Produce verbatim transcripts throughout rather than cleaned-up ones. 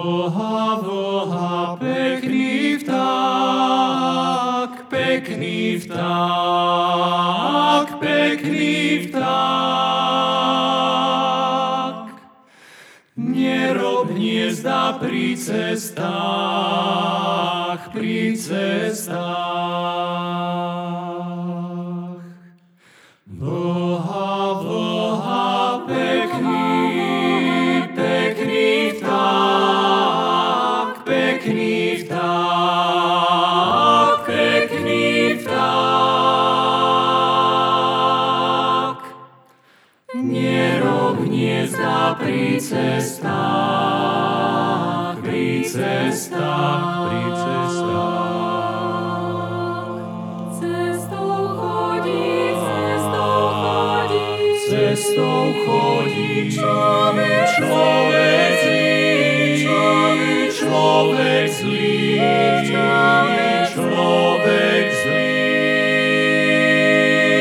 Voha, voha, pekný vták, pekný vták, pekný vták. Nerob hniezda pri cestách, pri cestách. Voha, voha, pekný, pekný vták, pekný vták, pekný vták. Nerob hniezda pri cestách, pri cestách, pri cestách. Cestou chodí, cestou chodí, Cestou chodí človek človek zlý, človek zlý, človek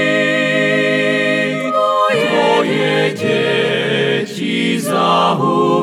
zlý. Tvoje deti zahubili.